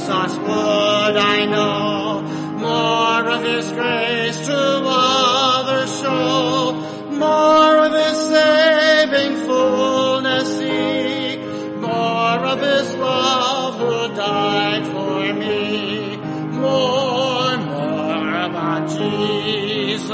Jesus would I know, more of his grace to others show, more of his saving fullness seek, more of his love who died for me, more about Jesus,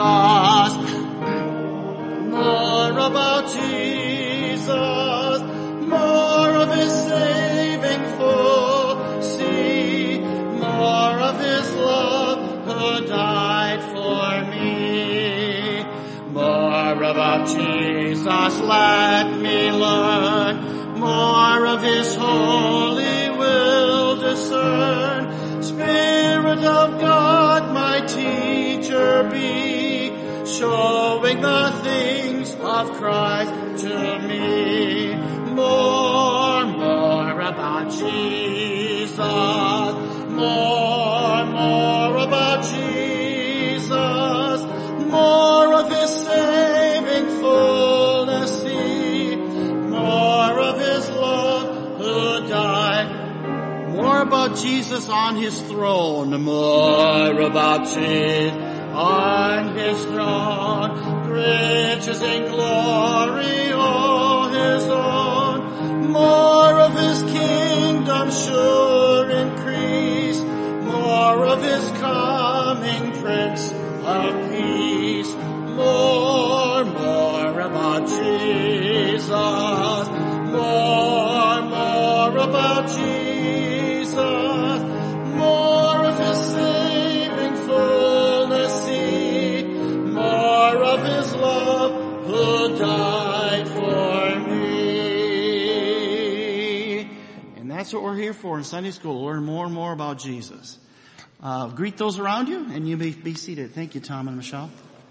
more about Jesus, more of his saving full, see, more of his love who died for me. More about Jesus let me learn, more of his holy will discern. Spirit of God, my teacher be, showing the things of Christ to me. More about Jesus, more about Jesus, more of his saving fullness see, more of his love who died, more about Jesus on his throne, more about Jesus on his throne, riches and glory all his own, more of his kingdom sure increase, more of his coming Prince of Peace, more about Jesus, more about Jesus, more of his saving fullness see, more of his love who died for me. And that's what we're here for in Sunday school, learn more and more about Jesus. Greet those around you, and you may be seated. Thank you, Tom and Michelle.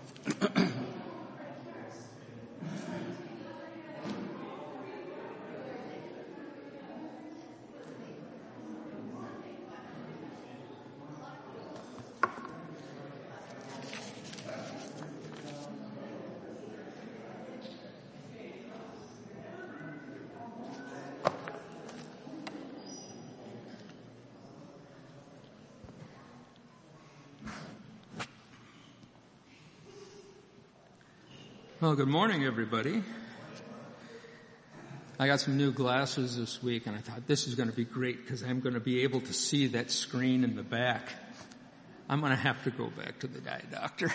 Well, good morning, everybody. I got some new glasses this week, and I thought this is going to be great because I'm going to be able to see that screen in the back. I'm going to have to go back to the eye doctor.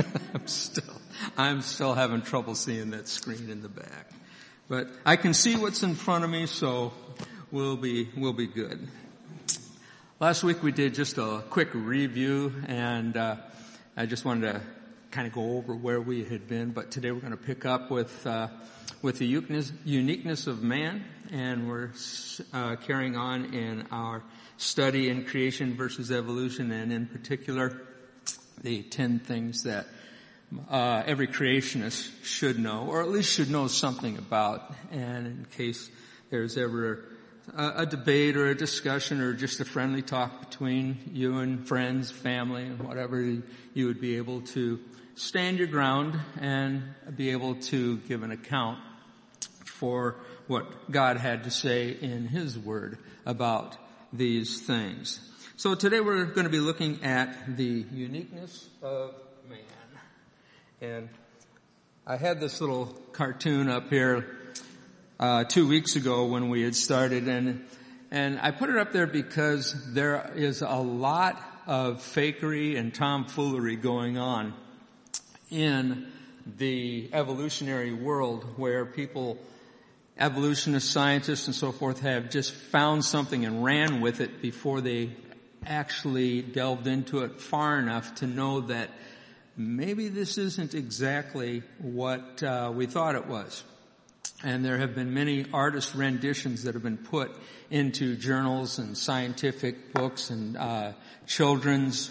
I'm still having trouble seeing that screen in the back. But I can see what's in front of me, so we'll be good. Last week we did just a quick review, and I just wanted to kind of go over where we had been, but today we're going to pick up with the uniqueness of man, and we're carrying on in our study in creation versus evolution, and in particular the 10 things that every creationist should know, or at least should know something about. And in case there's ever a debate or a discussion or just a friendly talk between you and friends, family, and whatever, you would be able to stand your ground and be able to give an account for what God had to say in His Word about these things. So today we're going to be looking at the uniqueness of man. And I had this little cartoon up here 2 weeks ago when we had started, and I put it up there because there is a lot of fakery and tomfoolery going on in the evolutionary world, where people, evolutionists, scientists, and so forth, have just found something and ran with it before they actually delved into it far enough to know that maybe this isn't exactly what we thought it was. And there have been many artist renditions that have been put into journals and scientific books and children's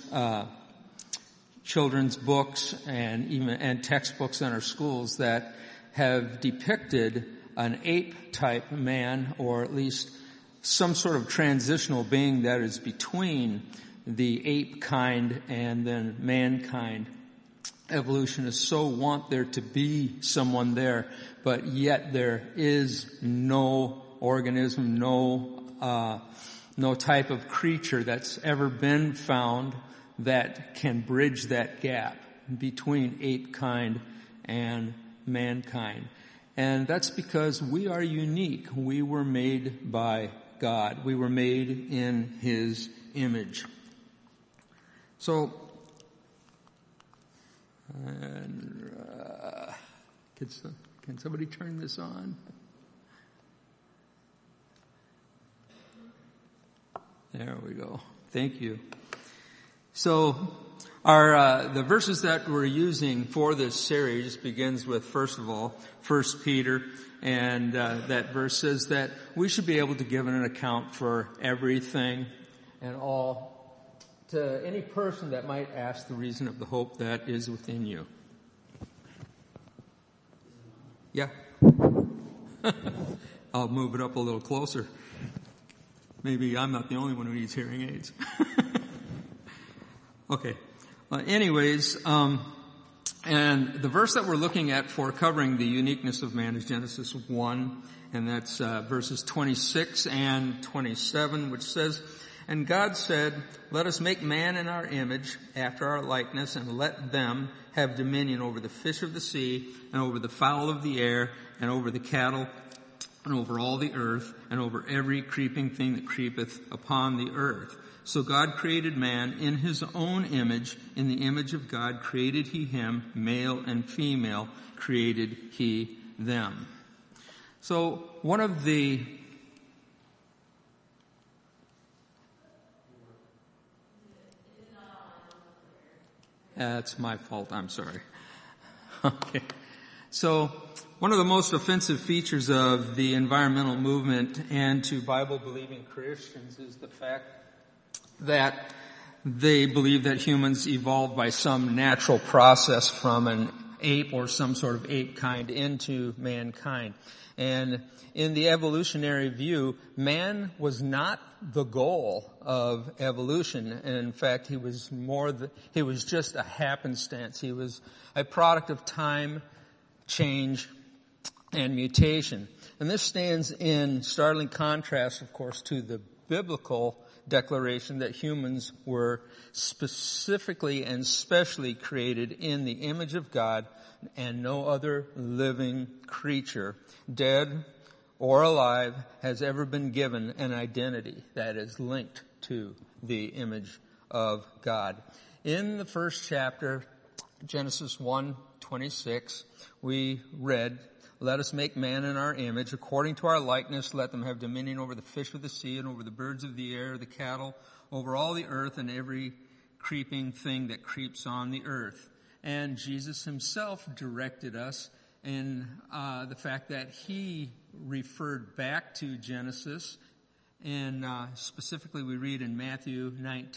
books and textbooks in our schools that have depicted an ape-type man, or at least some sort of transitional being that is between the ape kind and then mankind. Evolutionists so want there to be someone there, but yet there is no organism, no no type of creature that's ever been found that can bridge that gap between ape kind and mankind. And that's because we are unique. We were made by God. We were made in His image. So, can somebody turn this on? There we go. Thank you. So, the verses that we're using for this series begins with, first of all, 1 Peter, and that verse says that we should be able to give an account for everything and all to any person that might ask the reason of the hope that is within you. Yeah. I'll move it up a little closer. Maybe I'm not the only one who needs hearing aids. Okay. And the verse that we're looking at for covering the uniqueness of man is Genesis 1, and that's verses 26 and 27, which says, "And God said, let us make man in our image, after our likeness, and let them have dominion over the fish of the sea, and over the fowl of the air, and over the cattle, and over all the earth, and over every creeping thing that creepeth upon the earth. So God created man in His own image. In the image of God created He him, male and female created He them." So one of the That's my fault. I'm sorry. Okay. So one of the most offensive features of the environmental movement and to Bible-believing Christians is the fact that they believe that humans evolved by some natural process from an ape or some sort of ape kind into mankind. And in the evolutionary view, man was not the goal of evolution. And in fact, he was just a happenstance. He was a product of time, change, and mutation. And this stands in startling contrast, of course, to the biblical declaration that humans were specifically and specially created in the image of God and no other living creature, dead or alive, has ever been given an identity that is linked to the image of God. In the first chapter, Genesis 1:26, we read, "Let us make man in our image, according to our likeness. Let them have dominion over the fish of the sea and over the birds of the air, the cattle, over all the earth and every creeping thing that creeps on the earth." And Jesus Himself directed us in the fact that He referred back to Genesis. And specifically we read in Matthew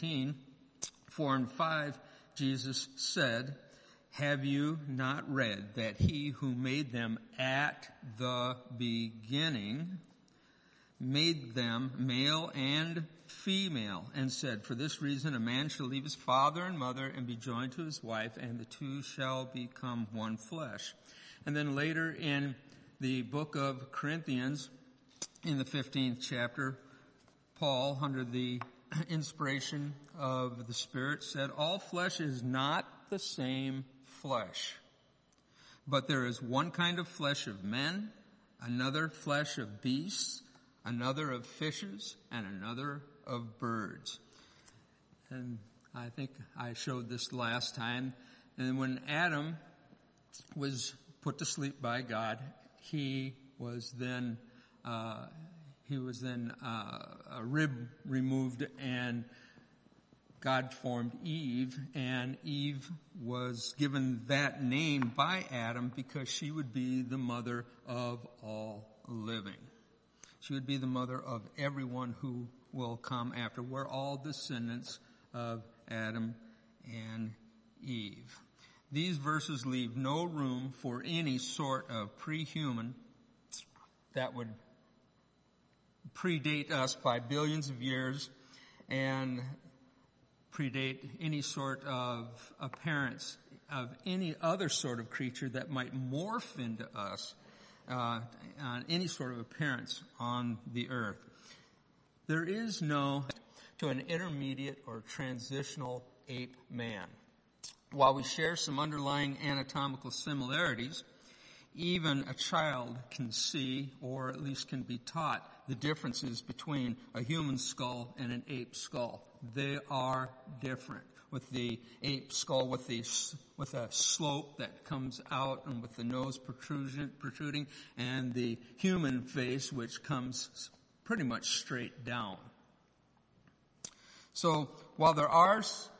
19:4 and 5, Jesus said, "Have you not read that He who made them at the beginning made them male and female, and said, for this reason a man shall leave his father and mother and be joined to his wife, and the two shall become one flesh." And then later in the book of Corinthians, in the 15th chapter, Paul, under the inspiration of the Spirit, said, "All flesh is not the same flesh, but there is one kind of flesh of men, another flesh of beasts, another of fishes, and another of birds." And I think I showed this last time. And when Adam was put to sleep by God, he was then a rib removed, and God formed Eve, and Eve was given that name by Adam because she would be the mother of all living. She would be the mother of everyone who will come after. We're all descendants of Adam and Eve. These verses leave no room for any sort of pre-human that would predate us by billions of years and predate any sort of appearance of any other sort of creature that might morph into us, any sort of appearance on the earth. There is no to an intermediate or transitional ape man. While we share some underlying anatomical similarities, even a child can see, or at least can be taught, the differences between a human skull and an ape skull. They are different. With the ape skull with a slope that comes out and with the nose protruding, and the human face which comes pretty much straight down. So while there are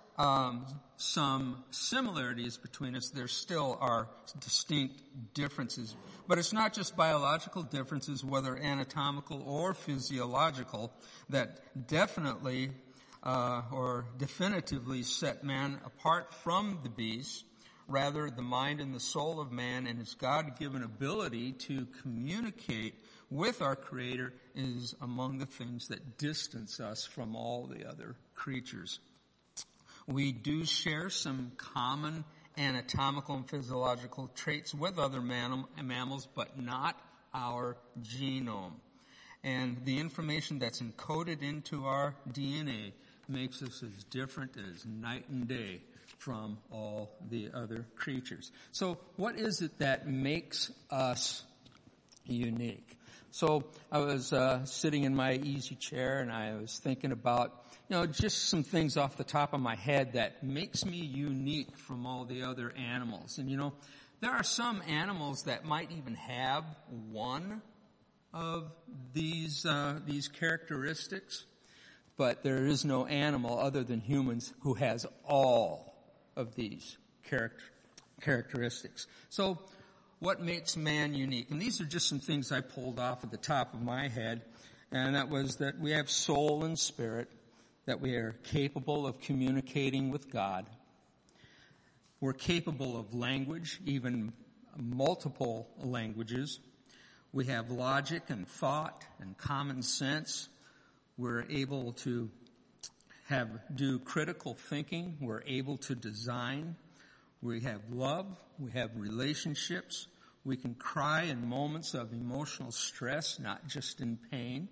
some similarities between us, there still are distinct differences. But it's not just biological differences, whether anatomical or physiological, that definitely or definitively set man apart from the beast. Rather, the mind and the soul of man and his God-given ability to communicate with our Creator is among the things that distance us from all the other creatures. We do share some common anatomical and physiological traits with other mammals, but not our genome. And the information that's encoded into our DNA makes us as different as night and day from all the other creatures. So what is it that makes us unique? So I was sitting in my easy chair and I was thinking about, just some things off the top of my head that makes me unique from all the other animals. And there are some animals that might even have one of these characteristics, but there is no animal other than humans who has all of these characteristics. So what makes man unique? And these are just some things I pulled off at the top of my head. And that was that we have soul and spirit, that we are capable of communicating with God. We're capable of language, even multiple languages. We have logic and thought and common sense. We're able to do critical thinking. We're able to design. We have love. We have relationships. We can cry in moments of emotional stress, not just in pain.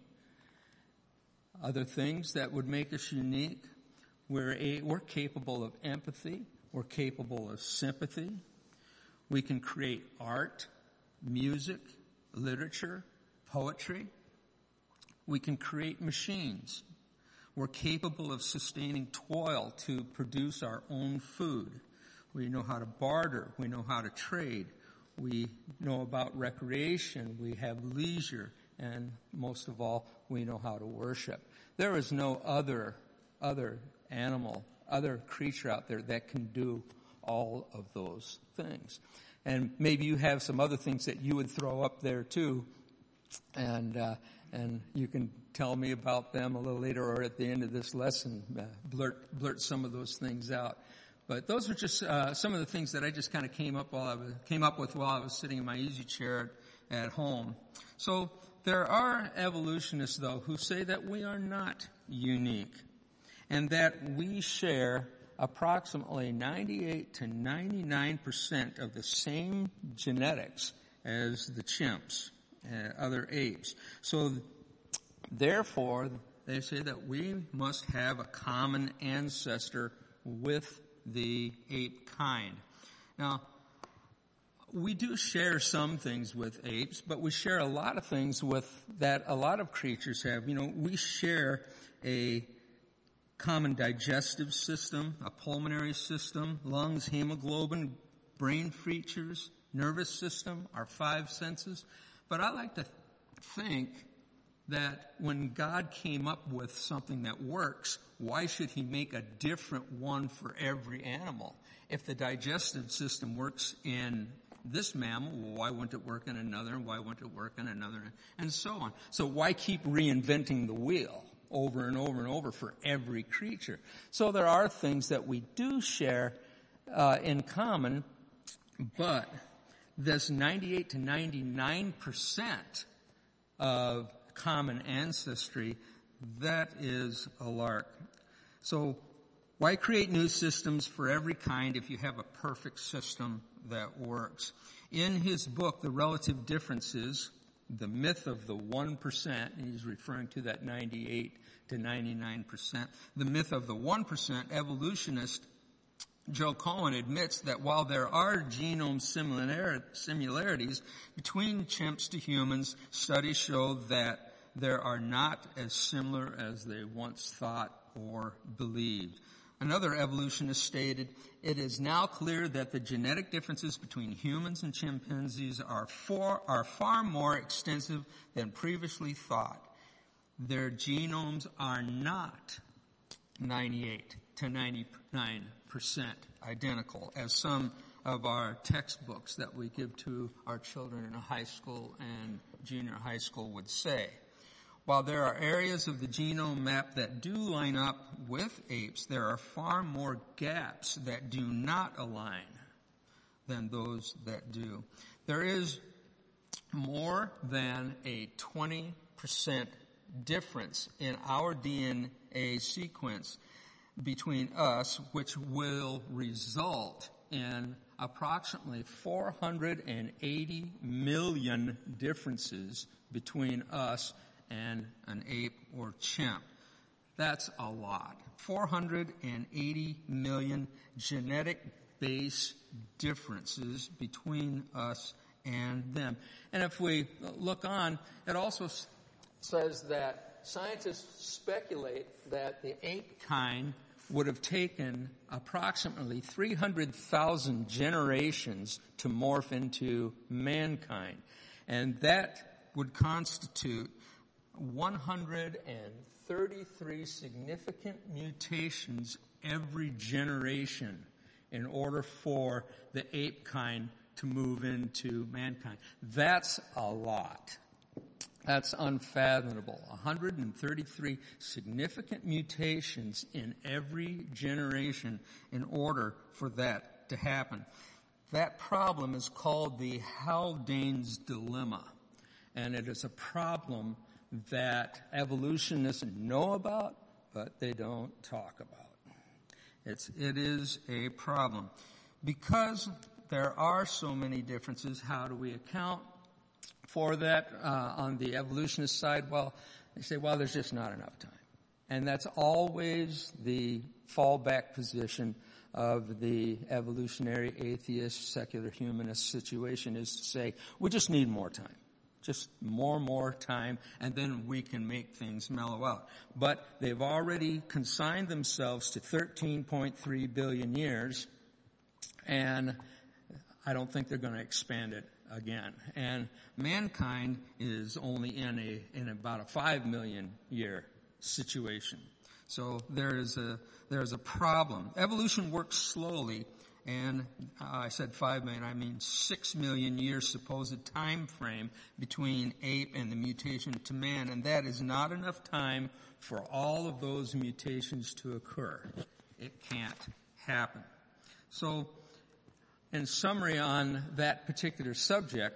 Other things that would make us unique, we're capable of empathy. We're capable of sympathy. We can create art, music, literature, poetry. We can create machines. We're capable of sustaining toil to produce our own food. We know how to barter. We know how to trade. We know about recreation. We have leisure. And most of all, we know how to worship. There is no other animal, other creature out there that can do all of those things. And maybe you have some other things that you would throw up there too. And you can tell me about them a little later or at the end of this lesson, blurt some of those things out. But those are just some of the things that I just kind of came up with while I was sitting in my easy chair at home. So there are evolutionists, though, who say that we are not unique and that we share approximately 98 to 99% of the same genetics as the chimps and other apes. So therefore, they say that we must have a common ancestor with the ape kind. Now, we do share some things with apes, but we share a lot of things that a lot of creatures have. We share a common digestive system, a pulmonary system, lungs, hemoglobin, brain features, nervous system, our 5 senses. But I like to think that when God came up with something that works, why should he make a different one for every animal? If the digestive system works in this mammal, well, why wouldn't it work in another? Why wouldn't it work in another? And so on. So why keep reinventing the wheel over and over and over for every creature? So there are things that we do share in common, but this 98 to 99% of common ancestry, that is a lark. So why create new systems for every kind if you have a perfect system that works? In his book, The Relative Differences, the myth of the 1%, and he's referring to that 98 to 99%. The myth of the 1%, evolutionist Joe Cohen admits that while there are genome similarities between chimps to humans, studies show that there are not as similar as they once thought or believed. Another evolutionist stated, "It is now clear that the genetic differences between humans and chimpanzees are far more extensive than previously thought. Their genomes are not 98 to 99% identical, as some of our textbooks that we give to our children in high school and junior high school would say. While there are areas of the genome map that do line up with apes, there are far more gaps that do not align than those that do. There is more than a 20% difference in our DNA sequence between us, which will result in approximately 480 million differences between us and an ape or chimp. That's a lot. 480 million genetic base differences between us and them. And if we look on, it also says that scientists speculate that the ape kind would have taken approximately 300,000 generations to morph into mankind. And that would constitute 133 significant mutations every generation in order for the ape kind to move into mankind. That's a lot. That's unfathomable. 133 significant mutations in every generation in order for that to happen. That problem is called the Haldane's dilemma. And it is a problem that evolutionists know about, but they don't talk about. It is a problem. Because there are so many differences, how do we account for that on the evolutionist side? Well, they say, well, there's just not enough time. And that's always the fallback position of the evolutionary atheist, secular humanist situation, is to say, we just need more time. Just more time, and then we can make things mellow out. But they've already consigned themselves to 13.3 billion years, and I don't think they're going to expand it again. And mankind is only in about a 5 million year situation. So there is a problem. Evolution works slowly, and I said 5 million, I mean 6 million years supposed time frame between ape and the mutation to man, and that is not enough time for all of those mutations to occur. It can't happen. So, in summary on that particular subject,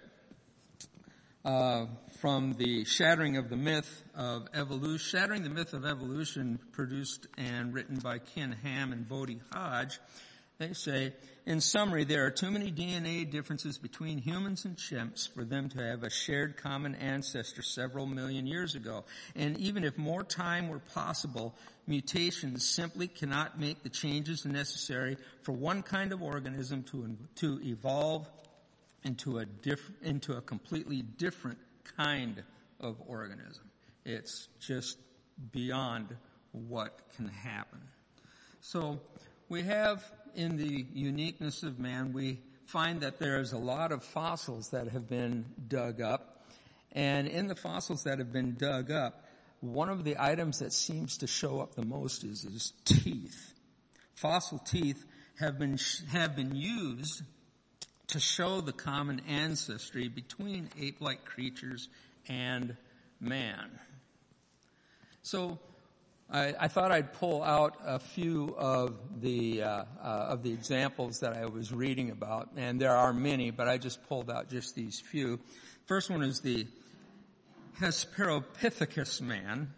from the Shattering the Myth of Evolution, produced and written by Ken Ham and Bodie Hodge, they say, in summary, there are too many DNA differences between humans and chimps for them to have a shared common ancestor several million years ago. And even if more time were possible, mutations simply cannot make the changes necessary for one kind of organism to evolve into a completely different kind of organism. It's just beyond what can happen. So we have, in the uniqueness of man, we find that there's a lot of fossils that have been dug up. And in the fossils that have been dug up, one of the items that seems to show up the most is teeth. Fossil teeth have been used to show the common ancestry between ape-like creatures and man. So I thought I'd pull out a few of the examples that I was reading about, and there are many, but I just pulled out just these few. First one is the Hesperopithecus man,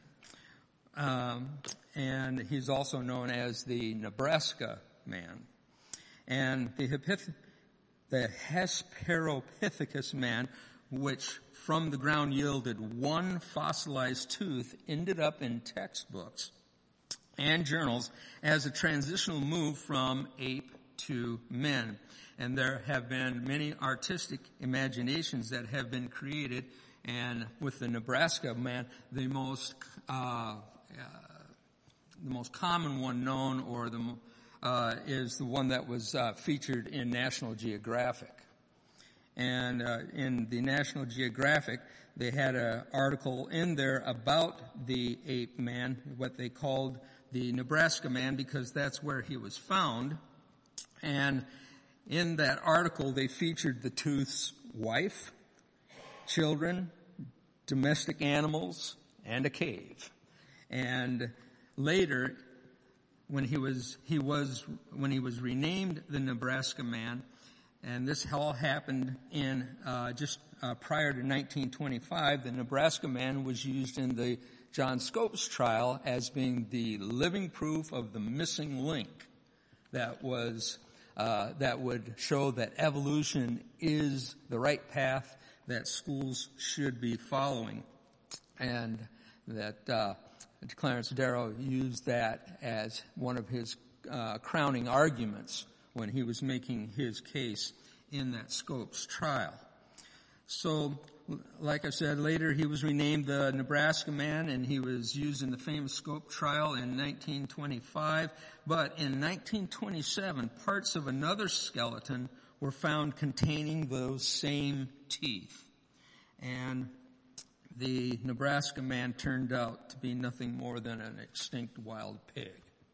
and he's also known as the Nebraska man. And the Hesperopithecus man which from the ground yielded one fossilized tooth, ended up in textbooks and journals as a transitional move from ape to men. And there have been many artistic imaginations that have been created, and with the Nebraska man, the most common one known, or is the one that was featured in National Geographic. And in the National Geographic, they had an article in there about the ape man, what they called the Nebraska man, because that's where he was found. And in that article, they featured the tooth's wife, children, domestic animals, and a cave. And later, when he was renamed the Nebraska man, and this all happened in just prior to 1925, the Nebraska man was used in the John Scopes trial as being the living proof of the missing link that would show that evolution is the right path that schools should be following, and that Clarence Darrow used that as one of his crowning arguments when he was making his case in that Scopes trial. So, like I said, later he was renamed the Nebraska man, and he was used in the famous Scopes trial in 1925. But in 1927, parts of another skeleton were found containing those same teeth. And the Nebraska man turned out to be nothing more than an extinct wild pig.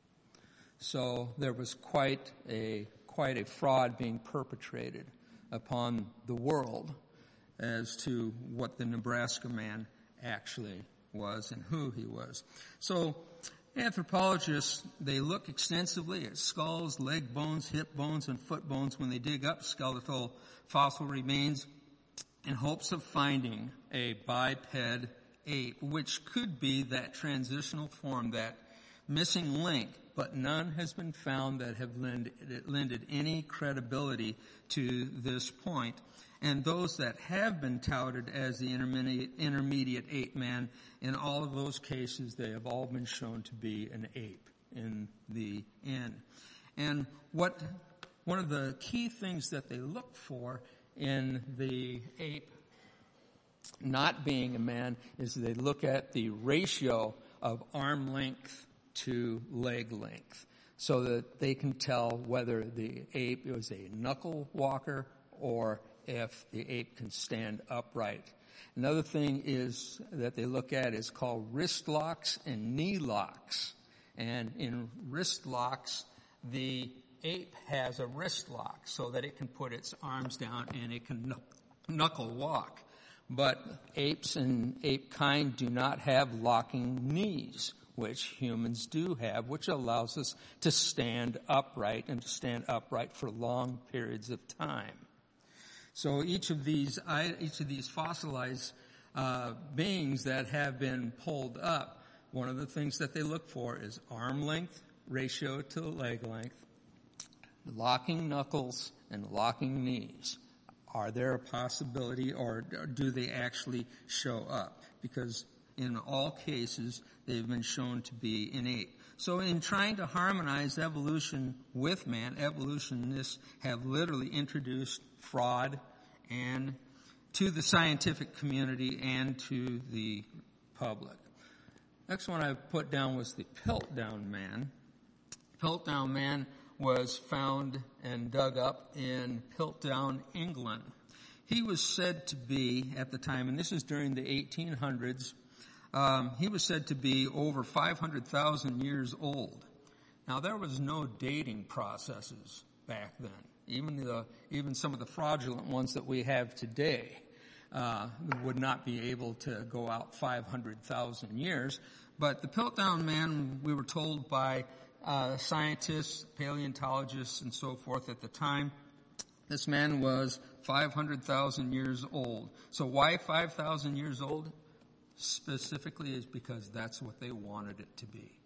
So there was quite a fraud being perpetrated upon the world as to what the Nebraska man actually was and who he was. So anthropologists, they look extensively at skulls, leg bones, hip bones, and foot bones when they dig up skeletal fossil remains in hopes of finding a biped ape, which could be that transitional form, that missing link, but none has been found that have lended any credibility to this point. And those that have been touted as the intermediate ape man, in all of those cases, they have all been shown to be an ape in the end. And one of the key things that they look for in the ape not being a man is they look at the ratio of arm length to leg length, so that they can tell whether the ape was a knuckle walker or if the ape can stand upright. Another thing is that they look at is called wrist locks and knee locks. And in wrist locks, the ape has a wrist lock so that it can put its arms down and it can knuckle walk. But apes and ape kind do not have locking knees, which humans do have, which allows us to stand upright and to stand upright for long periods of time. So each of these fossilized beings that have been pulled up, one of the things that they look for is arm length ratio to leg length, locking knuckles, and locking knees. Are there a possibility, or do they actually show up? Because in all cases, they've been shown to be innate. So in trying to harmonize evolution with man, evolutionists have literally introduced fraud and to the scientific community and to the public. Next one I put down was the Piltdown Man. Piltdown Man was found and dug up in Piltdown, England. He was said to be, at the time, and this is during the 1800s, he was said to be over 500,000 years old. Now, there was no dating processes back then. Even some of the fraudulent ones that we have today would not be able to go out 500,000 years. But the Piltdown Man, we were told by scientists, paleontologists, and so forth at the time, this man was 500,000 years old. So why 5,000 years old? Specifically is because that's what they wanted it to be.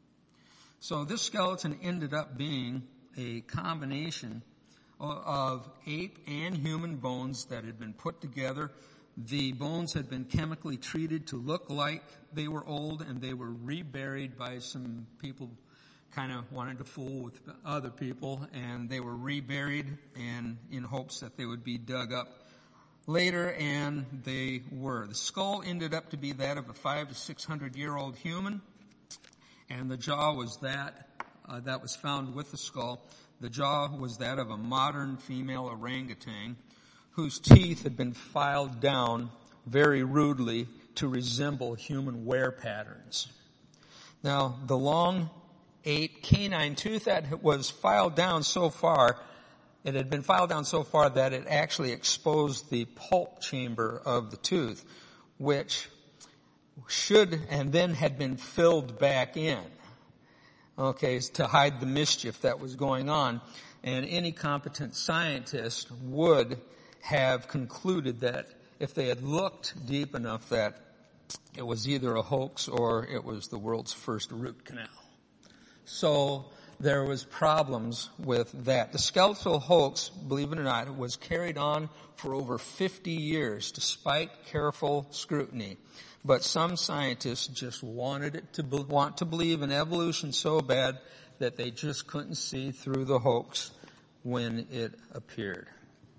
So this skeleton ended up being a combination of ape and human bones that had been put together The bones had been chemically treated to look like they were old, and they were reburied by some people kind of wanted to fool with other people, and they were reburied and in hopes that they would be dug up later, and they were. The skull ended up to be that of a 500 to 600 year old human, and the jaw was that was found with the skull. The jaw was that of a modern female orangutan whose teeth had been filed down very rudely to resemble human wear patterns. Now, the long ape canine tooth that was filed down so far, it had been filed down so far that it actually exposed the pulp chamber of the tooth, which should and then had been filled back in, okay, to hide the mischief that was going on. And any competent scientist would have concluded that if they had looked deep enough that it was either a hoax or it was the world's first root canal. So there was problems with that. The skeletal hoax, believe it or not, was carried on for over 50 years despite careful scrutiny. But some scientists just wanted to believe in evolution so bad that they just couldn't see through the hoax when it appeared.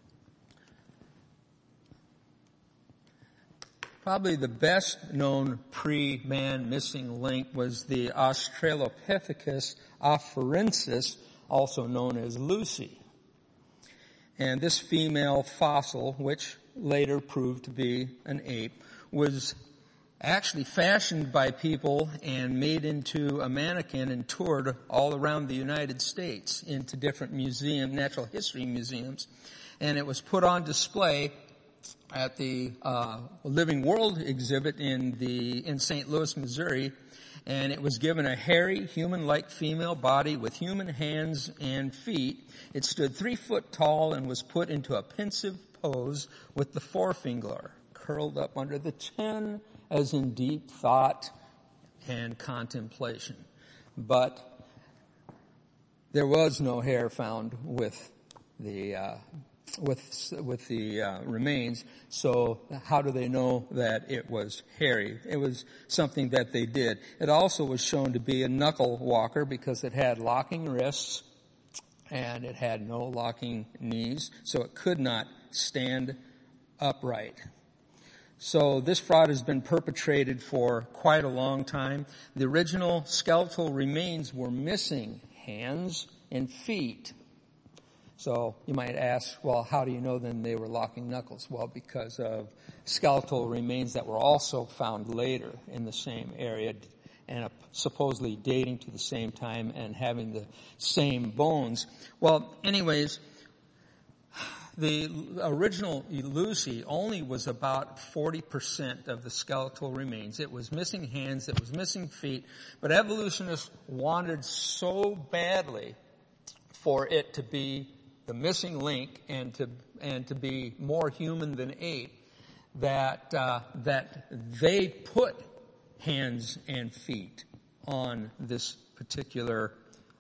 Probably the best known pre-man missing link was the Australopithecus afarensis, also known as Lucy. And this female fossil, which later proved to be an ape, was actually fashioned by people and made into a mannequin and toured all around the United States into different natural history museums. And it was put on display at the Living World exhibit in St. Louis, Missouri, and it was given a hairy, human-like female body with human hands and feet. It stood 3 foot tall and was put into a pensive pose with the forefinger curled up under the chin, as in deep thought and contemplation. But there was no hair found with the remains, so how do they know that it was hairy? It was something that they did. It also was shown to be a knuckle walker because it had locking wrists and it had no locking knees, so it could not stand upright. So this fraud has been perpetrated for quite a long time. The original skeletal remains were missing hands and feet. So you might ask, well, how do you know then they were locking knuckles? Well, because of skeletal remains that were also found later in the same area and supposedly dating to the same time and having the same bones. Well, anyways, the original Lucy only was about 40% of the skeletal remains. It was missing hands, it was missing feet, but evolutionists wanted so badly for it to be the missing link and to be more human than ape that they put hands and feet on this particular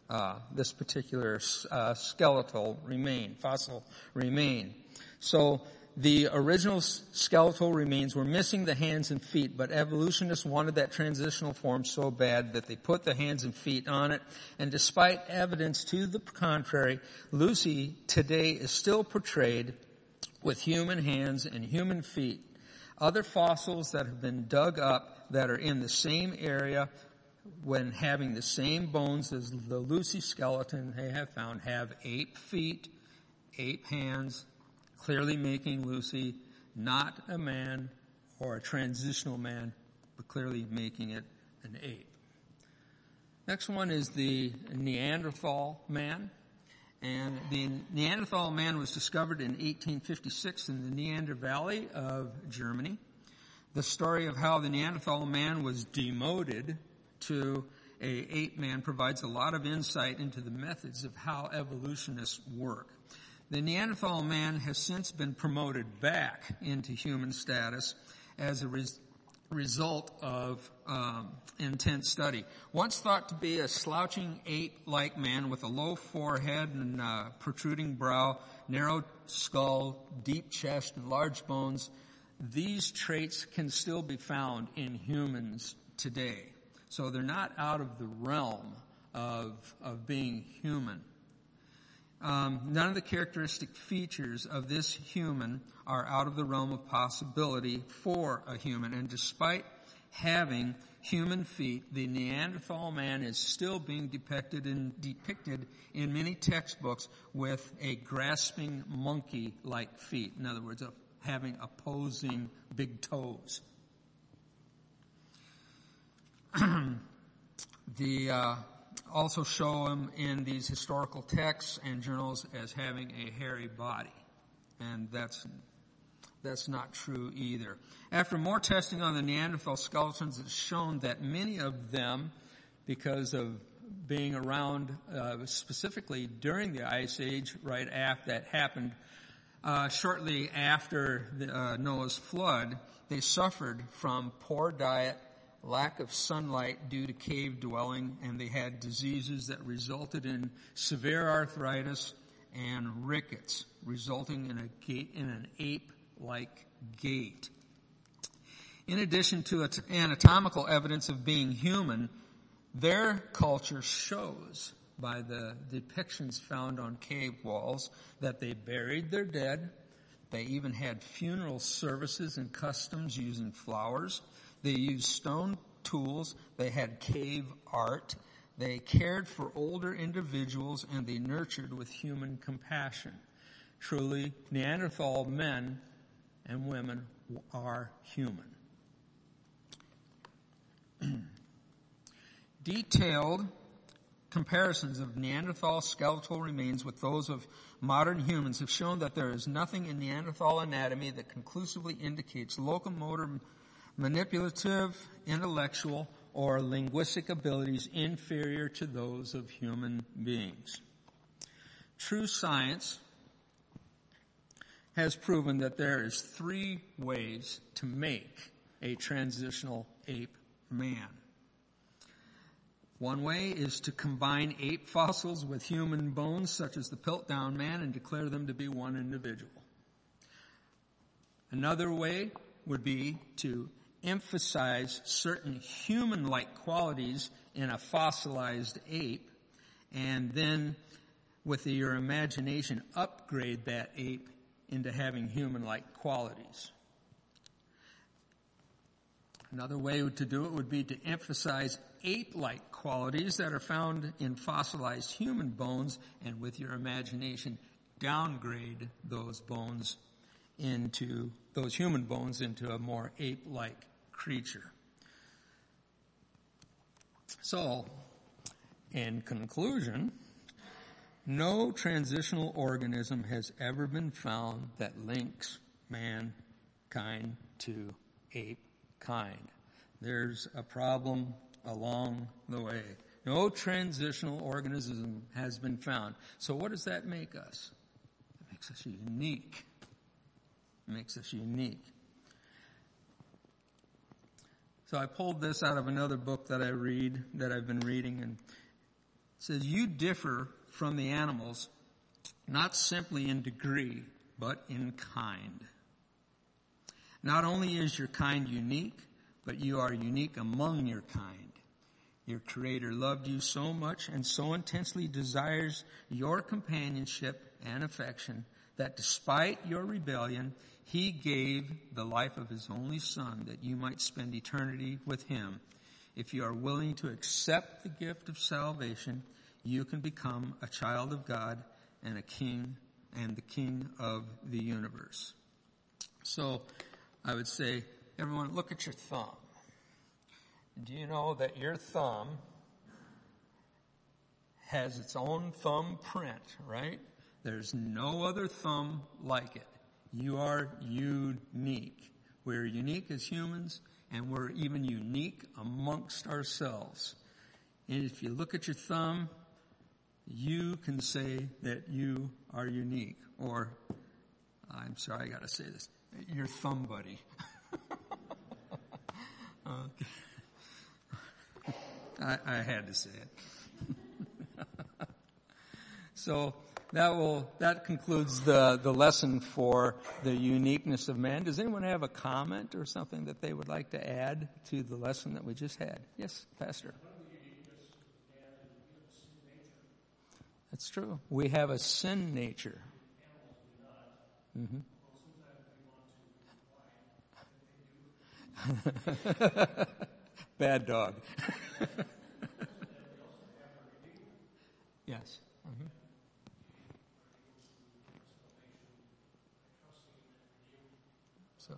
skeletal remain, fossil remain. So the original skeletal remains were missing the hands and feet, but evolutionists wanted that transitional form so bad that they put the hands and feet on it. And despite evidence to the contrary, Lucy today is still portrayed with human hands and human feet. Other fossils that have been dug up that are in the same area when having the same bones as the Lucy skeleton they have found have 8 feet, 8 hands, clearly making Lucy not a man or a transitional man, but clearly making it an ape. Next one is the Neanderthal man. And the Neanderthal man was discovered in 1856 in the Neander Valley of Germany. The story of how the Neanderthal man was demoted to a ape man provides a lot of insight into the methods of how evolutionists work. The Neanderthal man has since been promoted back into human status as a result of intense study. Once thought to be a slouching ape-like man with a low forehead and protruding brow, narrow skull, deep chest, and large bones, these traits can still be found in humans today. So they're not out of the realm of being human. None of the characteristic features of this human are out of the realm of possibility for a human. And despite having human feet, the Neanderthal man is still being depicted in many textbooks with a grasping monkey-like feet. In other words, having opposing big toes. Also show him in these historical texts and journals as having a hairy body. And that's not true either. After more testing on the Neanderthal skeletons, it's shown that many of them, because of being around specifically during the Ice Age, right after that happened, shortly after Noah's flood, they suffered from poor diet, lack of sunlight due to cave dwelling, and they had diseases that resulted in severe arthritis and rickets, resulting in an ape-like gait. In addition to anatomical evidence of being human, their culture shows by the depictions found on cave walls that they buried their dead. They even had funeral services and customs using flowers. They used stone tools. They had cave art. They cared for older individuals, and they nurtured with human compassion. Truly, Neanderthal men and women are human. Detailed comparisons of Neanderthal skeletal remains with those of modern humans have shown that there is nothing in Neanderthal anatomy that conclusively indicates locomotor, manipulative, intellectual, or linguistic abilities inferior to those of human beings. True science has proven that there is 3 ways to make a transitional ape man. One way is to combine ape fossils with human bones, such as the Piltdown man, and declare them to be one individual. Another way would be to emphasize certain human-like qualities in a fossilized ape, and then, with your imagination, upgrade that ape into having human-like qualities. Another way to do it would be to emphasize ape-like qualities that are found in fossilized human bones, and with your imagination, downgrade those human bones into a more ape-like creature. So, in conclusion, no transitional organism has ever been found that links mankind to ape kind. There's a problem along the way. No transitional organism has been found. So what does that make us? It makes us unique. It makes us unique. So I pulled this out of another book that I've been reading, and it says, you differ from the animals, not simply in degree, but in kind. Not only is your kind unique, but you are unique among your kind. Your Creator loved you so much and so intensely desires your companionship and affection that despite your rebellion, He gave the life of His only Son that you might spend eternity with Him. If you are willing to accept the gift of salvation, you can become a child of God and a king and the King of the universe. So I would say, everyone, look at your thumb. Do you know that your thumb has its own thumbprint, right? There's no other thumb like it. You are unique. We're unique as humans, and we're even unique amongst ourselves. And if you look at your thumb, you can say that you are unique. Or, I'm sorry, I gotta say this, your thumb buddy. Okay. I had to say it. So, that concludes the lesson for the uniqueness of man. Does anyone have a comment or something that they would like to add to the lesson that we just had? Yes, Pastor. That's true. We have a sin nature. Mm-hmm. Bad dog. Yes. Mm-hmm. So,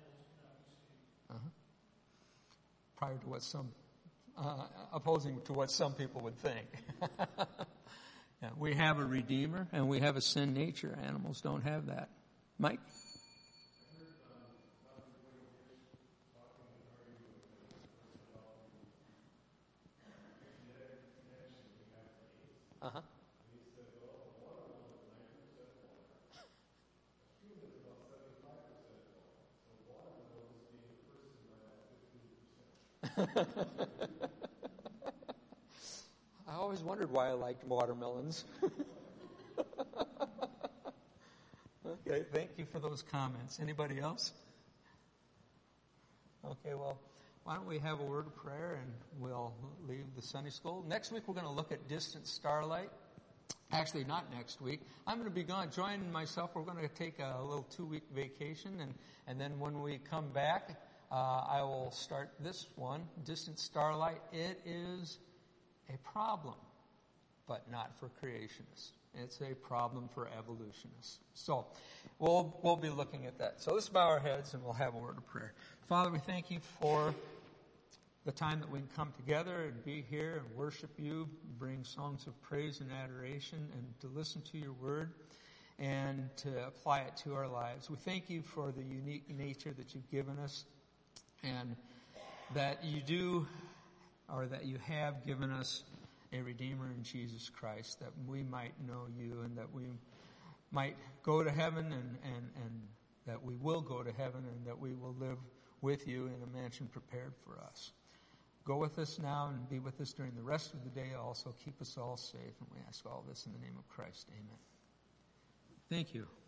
prior to what opposing to what some people would think. Yeah, we have a Redeemer and we have a sin nature. Animals don't have that. Mike? Uh-huh. I always wondered why I liked watermelons. Okay, thank you for those comments. Anybody else? Okay, well, why don't we have a word of prayer and we'll leave the Sunday school. Next week we're going to look at distant starlight. Actually, not next week. I'm going to be gone. Join myself. We're going to take a little 2-week vacation, and then when we come back, I will start this one, distant starlight. It is a problem, but not for creationists. It's a problem for evolutionists. So we'll be looking at that. So let's bow our heads and we'll have a word of prayer. Father, we thank you for the time that we can come together and be here and worship you, bring songs of praise and adoration, and to listen to your word and to apply it to our lives. We thank you for the unique nature that you've given us, and that you have given us a Redeemer in Jesus Christ, that we might know you and that we might go to heaven and that we will go to heaven and that we will live with you in a mansion prepared for us. Go with us now and be with us during the rest of the day. Also keep us all safe, and we ask all this in the name of Christ. Amen. Thank you.